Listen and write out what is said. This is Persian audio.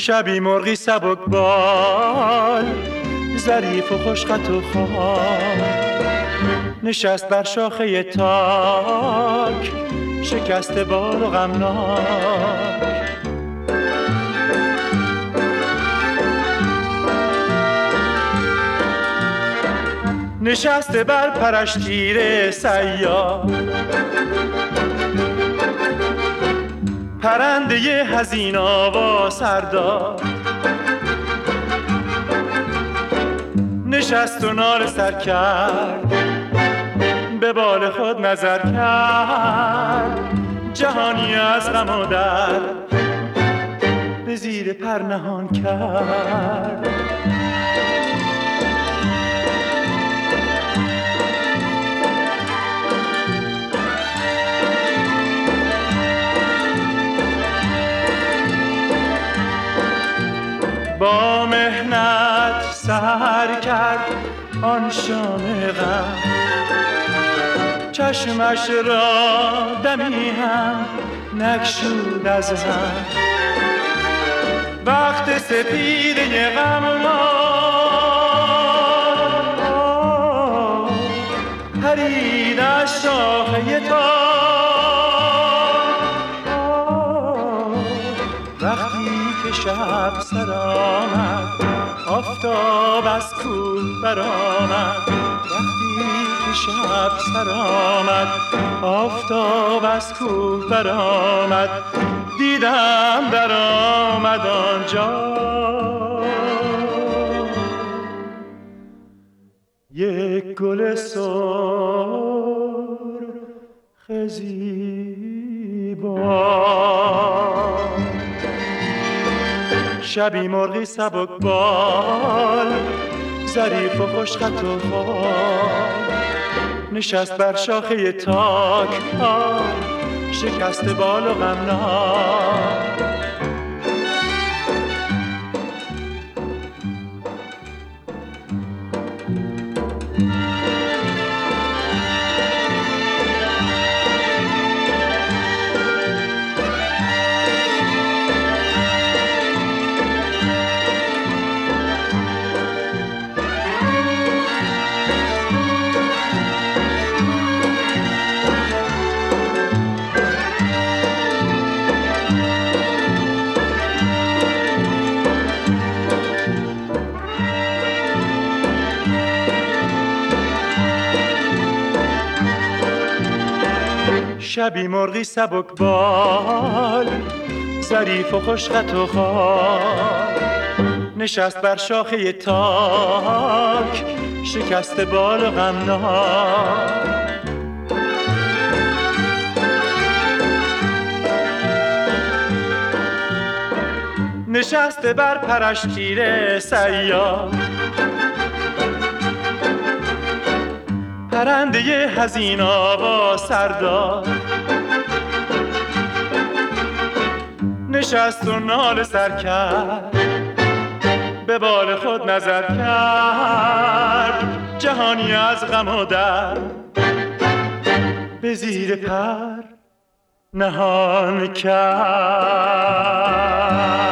شبی مرغی سبک بال، ظریف و خوشخط و خال، نشست بر شاخه تاک، شکست بال و غمناک. نشسته بر پرش تیر صیاد، پرنده حزین آوا سر داد. نشست و ناله سر کرد، به بال خود نظر کرد. جهانی از غم و درد به زیر پر نهان کرد. با مهنت سحر کرد آن شام غم، چشمش را دمی هم نگشود از هم. وقت سپیده غم پرید از شاخه تاک. وقتی که شب سر آمد، آفتاب از کوه برآمد. وقتی که شب سر آمد، آفتاب از کوه برآمد. دیدم در آمد آنجا یک گل سرخ زیبا. شبی مرغی سبک بال، ظریف و خوشخط و خال، نشست بر شاخه تاک، شکست بال و غمناک. شبی مرغی سبک بال، ظریف و خوشخط و خال، نشست بر شاخه تاک، شکست بال و غمناک. نشسته بر پرش تیر صیاد، پرنده حزین آوا سر داد. نشست و ناله سر کرد، به بال خود نظر کرد. جهانی از غم و درد به زیر پر نهان کرد.